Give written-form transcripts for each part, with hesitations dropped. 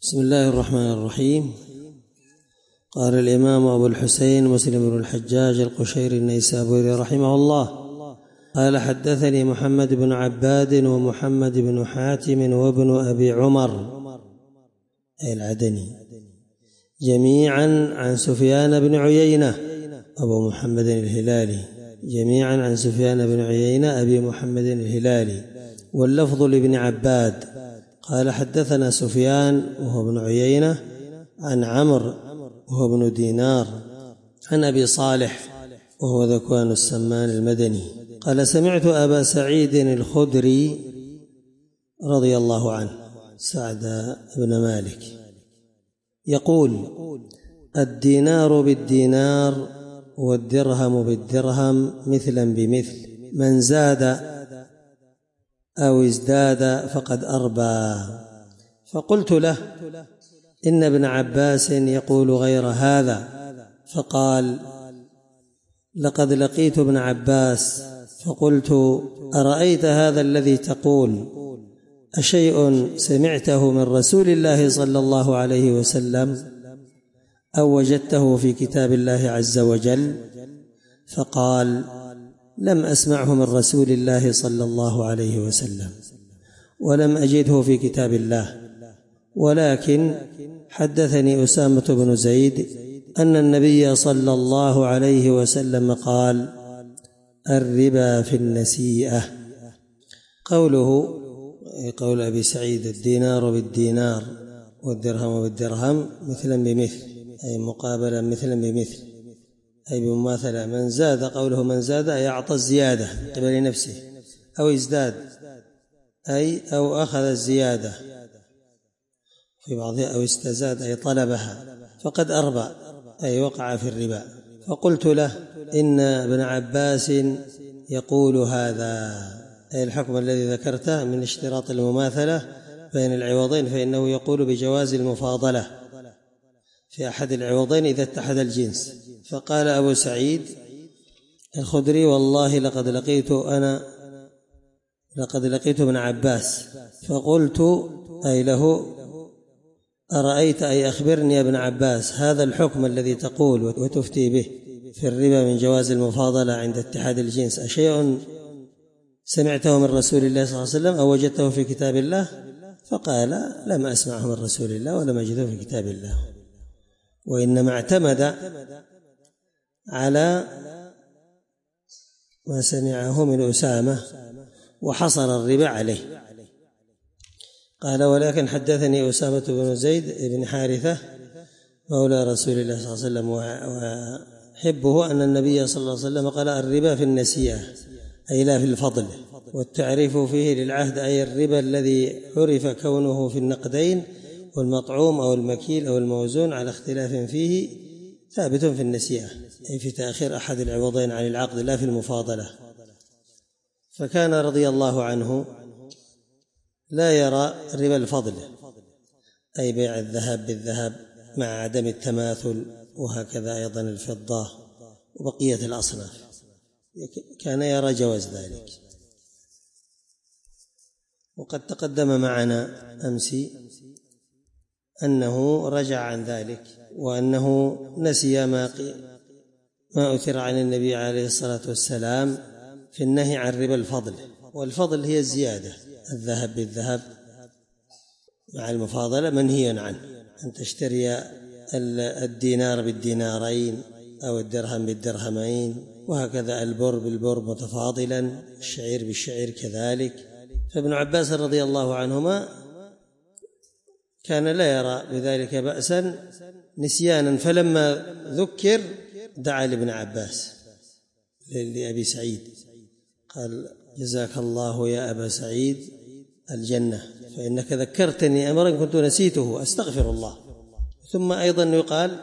بسم الله الرحمن الرحيم. قال الإمام أبو الحسين مسلم بن الحجاج القشيري النيسابوري رحمه الله قال: حدثني محمد بن عباد ومحمد بن حاتم وابن أبي عمر أي العدني جميعا عن سفيان بن عيينة أبو محمد الهلالي جميعا عن سفيان بن عيينة أبي محمد الهلالي، واللفظ لابن عباد قال: حدثنا سفيان وهو ابن عيينة عن عمرو وهو ابن دينار عن أبي صالح وهو ذكوان السمان المدني قال: سمعت أبا سعيد الخدري رضي الله عنه سعد بن مالك يقول: الدينار بالدينار والدرهم بالدرهم مثلا بمثل، من زاد أو ازداد فقد أربى. فقلت له: إن ابن عباس يقول غير هذا. فقال: لقد لقيت ابن عباس فقلت: أرأيت هذا الذي تقول أشيء سمعته من رسول الله صلى الله عليه وسلم أو وجدته في كتاب الله عز وجل؟ فقال: لم أسمعه من رسول الله صلى الله عليه وسلم ولم أجده في كتاب الله، ولكن حدثني أسامة بن زيد أن النبي صلى الله عليه وسلم قال: الربا في النسيئة. قول أبي سعيد: الدينار بالدينار والدرهم بالدرهم مثلا بمثل، أي مقابلا مثلا بمثل، أي بمماثلة. من زاد، قوله من زاد أي أعطى الزيادة قبل نفسه، أو ازداد أي أو أخذ الزيادة في بعضها، أو استزاد أي طلبها، فقد أربى أي وقع في الربا. فقلت له: إن ابن عباس يقول هذا، أي الحكم الذي ذكرته من اشتراط المماثلة بين العوضين، فإنه يقول بجواز المفاضلة في أحد العوضين إذا اتحد الجنس. فقال أبو سعيد الخدري: والله لقد لقيت ابن عباس فقلت أي له: أرأيت أي أخبرني يا ابن عباس هذا الحكم الذي تقول وتفتي به في الربا من جواز المفاضلة عند اتحاد الجنس أشيء سمعته من رسول الله صلى الله عليه وسلم أو وجدته في كتاب الله؟ فقال: لم أسمعه من رسول الله ولم أجده في كتاب الله، وإنما اعتمد على ما سمعه من أسامة وحصر الربا عليه. قال: ولكن حدثني أسامة بن زيد بن حارثة مولى رسول الله صلى الله عليه وسلم وحبه أن النبي صلى الله عليه وسلم قال: الربا في النسيئة أي لا في الفضل، والتعريف فيه للعهد أي الربا الذي عرف كونه في النقدين والمطعوم أو المكيل أو الموزون على اختلاف فيه ثابت في النسيئة، أي في تأخير أحد العوضين عن العقد لا في المفاضلة. فكان رضي الله عنه لا يرى ربا الفضل، أي بيع الذهب بالذهب مع عدم التماثل، وهكذا أيضا الفضة وبقية الأصناف، كان يرى جواز ذلك. وقد تقدم معنا أمس أنه رجع عن ذلك، وأنه نسي ما أثر عن النبي عليه الصلاة والسلام في النهي عن ربا الفضل. والفضل هي الزيادة، الذهب بالذهب مع المفاضلة منهي عنه، أن تشتري الدينار بالدينارين أو الدرهم بالدرهمين، وهكذا البر بالبر متفاضلا، الشعير بالشعير كذلك. فابن عباس رضي الله عنهما كان لا يرى بذلك بأسا نسيانا، فلما ذكر دعا لابن عباس لأبي سعيد قال: جزاك الله يا أبا سعيد الجنة، فإنك ذكرتني أمرا كنت نسيته أستغفر الله. ثم أيضا يقال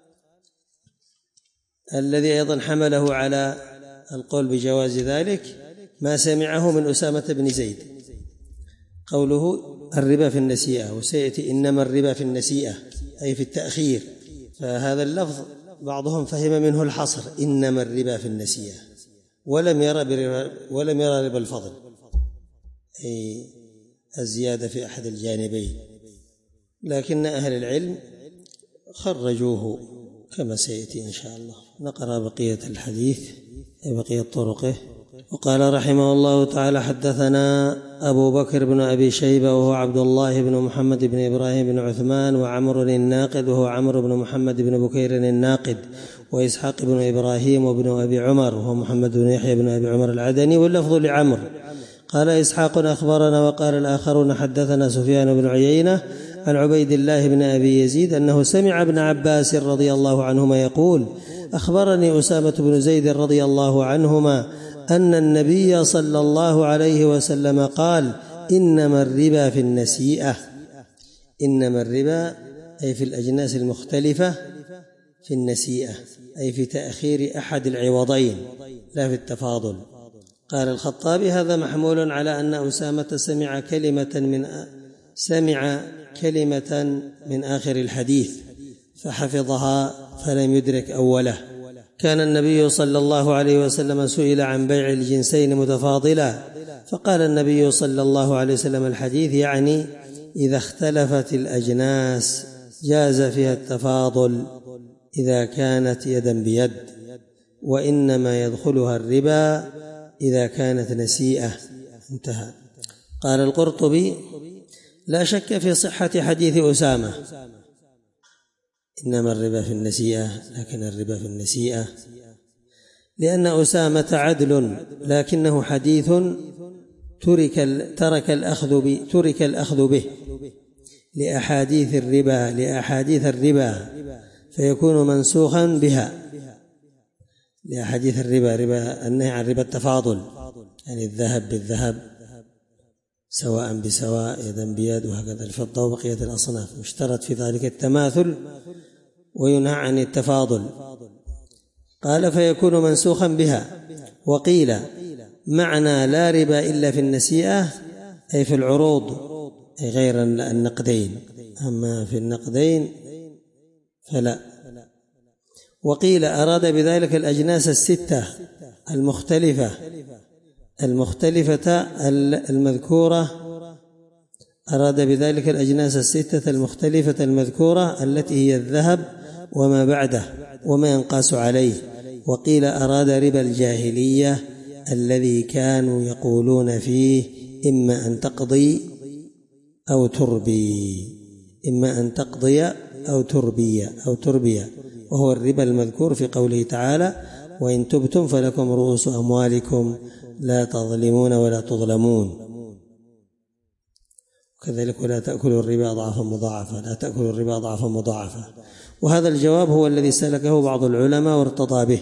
الذي أيضا حمله على القول بجواز ذلك ما سمعه من أسامة بن زيد، قوله الربا في النسيئة، وسيأتي إنما الربا في النسيئة أي في التأخير. فهذا اللفظ بعضهم فهم منه الحصر، إنما الربا في النسيئة، ولم يرى ربا الفضل أي الزيادة في أحد الجانبين. لكن أهل العلم خرجوه كما سيأتي إن شاء الله. نقرأ بقية الحديث بقية طرقه. وقال رحمه الله تعالى: حدثنا أبو بكر بن أبي شيبة وهو عبد الله بن محمد بن إبراهيم بن عثمان، وعمر الناقد وهو عمرو بن محمد بن بكير الناقد، وإسحاق بن إبراهيم وابن أبي عمر وهو محمد بن يحيى بن أبي عمر العدني، واللفظ لعمر. قال إسحاق: أخبرنا. وقال الآخرون: حدثنا سفيان بن عيينة عن عبيد الله بن أبي يزيد أنه سمع ابن عباس رضي الله عنهما يقول: أخبرني أسامة بن زيد رضي الله عنهما أن النبي صلى الله عليه وسلم قال: إنما الربا في النسيئة. إنما الربا أي في الأجناس المختلفة في النسيئة، أي في تأخير أحد العوضين لا في التفاضل. قال الخطابي: هذا محمول على أن أسامة سمع كلمة من آخر الحديث فحفظها فلم يدرك أوله. كان النبي صلى الله عليه وسلم سئل عن بيع الجنسين متفاضلا، فقال النبي صلى الله عليه وسلم الحديث يعني إذا اختلفت الأجناس جاز فيها التفاضل إذا كانت يدا بيد، وإنما يدخلها الربا إذا كانت نسيئة. انتهى. قال القرطبي: لا شك في صحة حديث أسامة، إنما الربا في النسيئة، لكن الربا في النسيئة لأن أسامة عدل، لكنه حديث ترك الأخذ به لأحاديث الربا فيكون منسوخا بها، لأحاديث الربا النهي عن ربا التفاضل، يعني الذهب بالذهب سواء بسواء يدا بيد، وهكذا الفضة وبقية الأصناف، يشترط في ذلك التماثل وينهى عن التفاضل. قال: فيكون منسوخا بها. وقيل معنى لا ربا إلا في النسيئة أي في العروض، أي غير النقدين، أما في النقدين فلا. وقيل أراد بذلك الأجناس الستة المختلفة المذكورة، أراد بذلك الأجناس الستة المختلفة المذكورة التي هي الذهب وما بعده وما ينقاس عليه. وقيل أراد ربا الجاهلية الذي كانوا يقولون فيه إما أن تقضي أو تربي، إما أن تقضي أو تربي، وهو الربا المذكور في قوله تعالى: وإن تبتم فلكم رؤوس أموالكم لا تظلمون ولا تظلمون. وكذلك ولا تأكلوا الربا أضعافا مضاعفة، وهذا الجواب هو الذي سلكه بعض العلماء وارتضى به.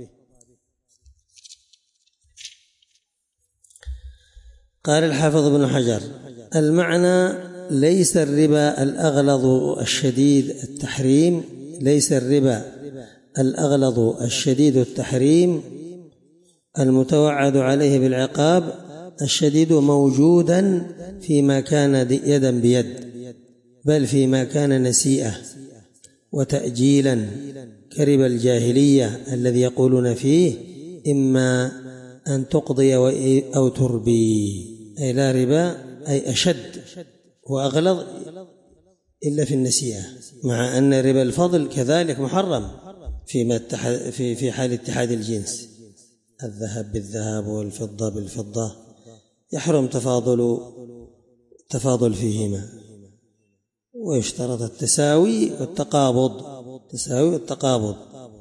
قال الحافظ ابن حجر: المعنى ليس الربا الأغلظ الشديد التحريم، ليس الربا الأغلظ الشديد التحريم المتوعد عليه بالعقاب الشديد موجودا فيما كان يدا بيد، بل فيما كان نسيئة وتأجيلا كربا الجاهلية الذي يقولون فيه إما أن تقضي أو تربي، أي لا ربا أي أشد وأغلظ إلا في النسيئة، مع أن ربا الفضل كذلك محرم في حال اتحاد الجنس، الذهب بالذهب والفضة بالفضة يحرم تفاضل فيهما، ويشترط التساوي والتقابض،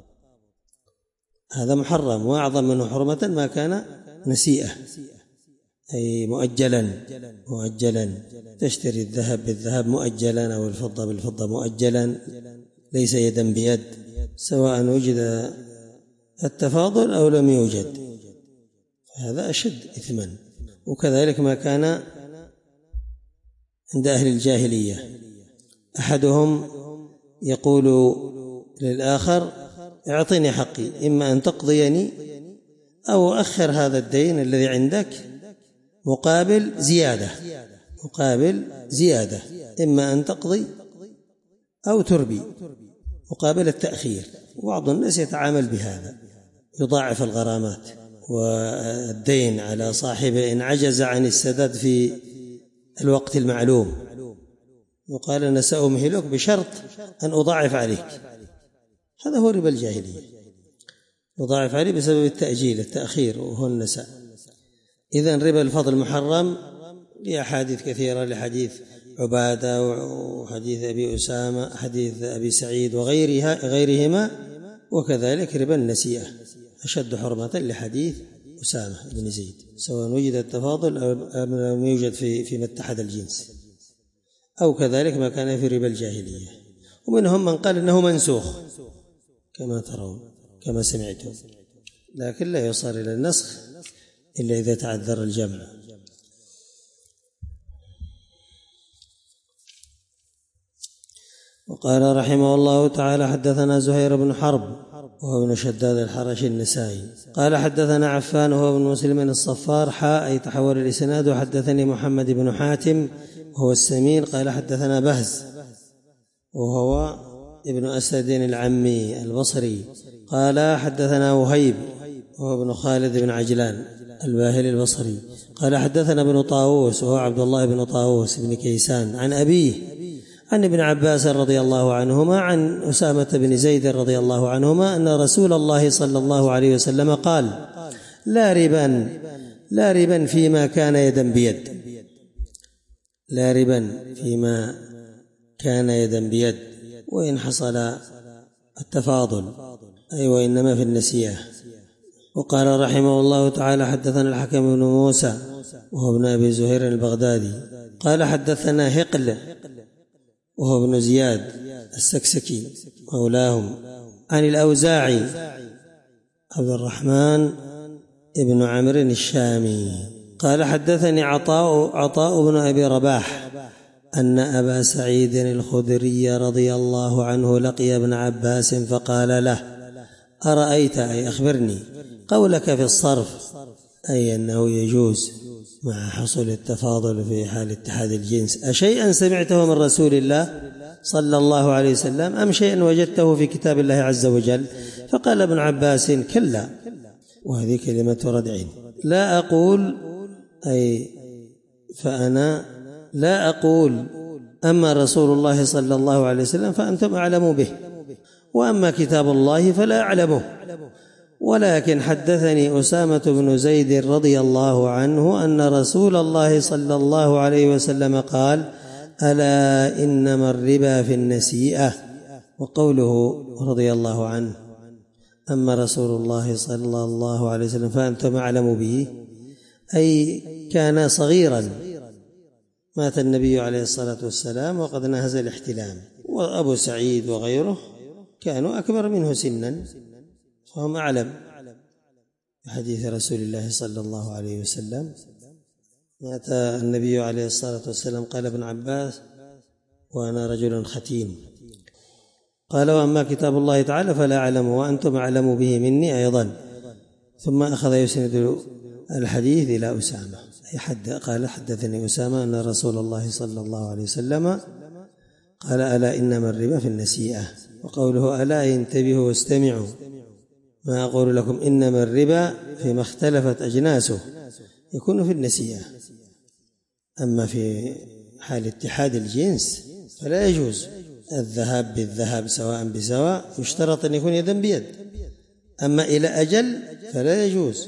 هذا محرم. وأعظم منه حرمة ما كان نسيئة أي مؤجلا، تشتري الذهب بالذهب مؤجلا أو الفضة بالفضة مؤجلا، ليس يدا بيد، سواء وجد التفاضل أو لم يوجد، هذا أشد إثما. وكذلك ما كان عند أهل الجاهلية، أحدهم يقول للآخر: اعطني حقي، إما أن تقضيني أو أخر هذا الدين الذي عندك مقابل زيادة، إما أن تقضي أو تربي مقابل التأخير. وبعض الناس يتعامل بهذا، يضاعف الغرامات والدين على صاحبه إن عجز عن السداد في الوقت المعلوم، يقال أنا سأمهلك بشرط أن أضاعف عليك، هذا هو ربا الجاهلية، أضاعف عليه بسبب التأجيل التأخير وهو النساء. إذن ربا الفضل محرم لأحاديث كثيرة، لحديث عبادة وحديث أبي أسامة، حديث أبي سعيد وغيرهما، وكذلك ربا النسيئة أشد حرمة لحديث أسامة بن زيد، سواء وجد التفاضل أو لم يوجد فيما اتحد الجنس، أو كذلك ما كان في ربا الجاهلية. ومنهم من قال إنه منسوخ كما ترون كما سمعتم، لكن لا يصار إلى النسخ إلا إذا تعذر الجمع. وقال رحمه الله تعالى حدثنا زهير بن حرب وهو ابن شداد الحرشي النسائي قال حدثنا عفان وهو ابن مسلم الصفار أي تحول الإسناد. وحدثني محمد بن حاتم وهو السمين قال حدثنا بهز وهو ابن أسد العمي البصري قال حدثنا وهيب وهو ابن خالد بن عجلان الباهلي البصري قال حدثنا ابن طاووس وهو عبد الله بن طاووس بن كيسان عن أبيه عن ابن عباس رضي الله عنهما عن أسامة بن زيد رضي الله عنهما أن رسول الله صلى الله عليه وسلم قال لا ربا فيما كان يدا بيد، لا ربا فيما كان يدا بيد، وإن حصل التفاضل أي وإنما في النسيئة. وقال رحمه الله تعالى حدثنا الحكم بن موسى وهو ابن أبي زهير البغدادي قال حدثنا هقل وهو ابن زياد السكسكي مولاهم عن الأوزاعي عبد الرحمن ابن عمرو الشامي قال حدثني عطاء بن أبي رباح أن أبا سعيد الخدري رضي الله عنه لقي ابن عباس فقال له أرأيت أي أخبرني قولك في الصرف، أي أنه يجوز مع حصول التفاضل في حال اتحاد الجنس، أشيئا سمعته من رسول الله صلى الله عليه وسلم أم شيئا وجدته في كتاب الله عز وجل؟ فقال ابن عباس كلا، وهذه كلمة ردع، لا أقول أي فأنا لا أقول أما رسول الله صلى الله عليه وسلم فأنتم أعلموا به، وأما كتاب الله فلا أعلمه، ولكن حدثني أسامة بن زيد رضي الله عنه أن رسول الله صلى الله عليه وسلم قال ألا إنما الربا في النسيئة. وقوله رضي الله عنه أما رسول الله صلى الله عليه وسلم فأنتم أعلم به، أي كان صغيرا مات النبي عليه الصلاة والسلام وقد نهز الاحتلام، وأبو سعيد وغيره كانوا أكبر منه سنا فهم أعلم بحديث رسول الله صلى الله عليه وسلم. مات النبي عليه الصلاة والسلام قال ابن عباس وأنا رجل ختيم، قال وأما كتاب الله تعالى فلا أعلم وأنتم أعلم به مني أيضا، ثم أخذ يسند الحديث إلى أسامة قال حدثني أسامة أن رسول الله صلى الله عليه وسلم قال ألا إنما الربا في النسيئة. وقوله ألا انتبهوا واستمعوا ما أقول لكم إنما الربا فيما اختلفت أجناسه يكون في النسيئة، أما في حال اتحاد الجنس فلا يجوز الذهاب بالذهب سواء بسواء، يشترط أن يكون يدا بيد، أما إلى أجل فلا يجوز.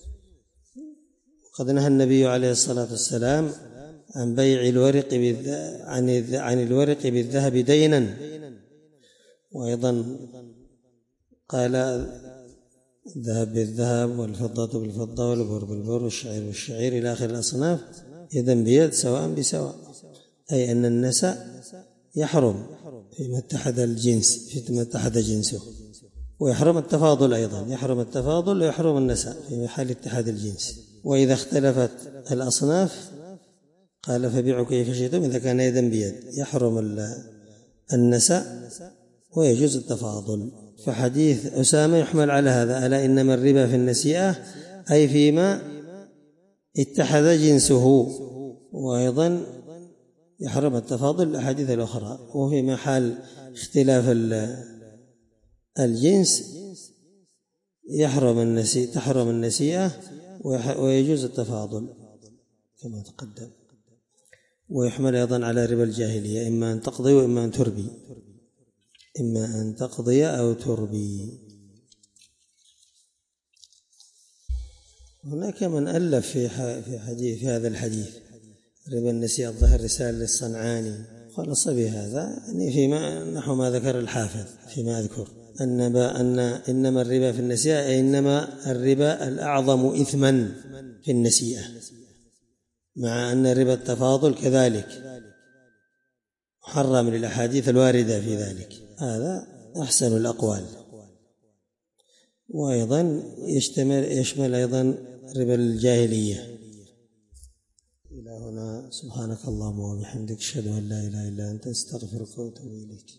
قد نهى النبي عليه الصلاة والسلام عن بيع الورق عن الورق بالذهب دينا، وأيضا قال الذهب بالذهب والفضة بالفضة والبر بالبر والشعير بالشعير إلى آخر الأصناف يدا بيد سواء بسواء، أي أن النساء يحرم فيما اتحد الجنس فيما اتحد جنسه، ويحرم التفاضل أيضا، يحرم التفاضل ويحرم النساء في حال اتحاد الجنس. وإذا اختلفت الأصناف قال فبيعوا كيف شئتم إذا كان يدا بيد، يحرم النساء ويجوز التفاضل. فحديث أسامة يحمل على هذا ألا إنما الربا في النسيئة أي فيما اتحد جنسه، وأيضا يحرم التفاضل الأحاديث الأخرى، وفي محل اختلاف الجنس تحرم النسيئة ويجوز التفاضل كما تقدم. ويحمل أيضا على ربا الجاهلية، إما أن تقضي وإما أن تربي، إما أن تقضي أو تربي. هناك من ألف في هذا الحديث ربا النسيئة، الظهر رسالة للصنعاني خلص بهذا، يعني فيما نحو ما ذكر الحافظ فيما أذكر إنما الربا في النسيئة، أي إنما الربا الأعظم إثما في النسيئة، مع أن ربا التفاضل كذلك محرم للأحاديث الواردة في ذلك. هذا أحسن الأقوال. وأيضا يشمل أيضا ربا الجاهلية. إلى هنا، سبحانك اللهم وبحمدك، أشهد أن لا إله إلا أنت، أستغفرك وأتوب إليك.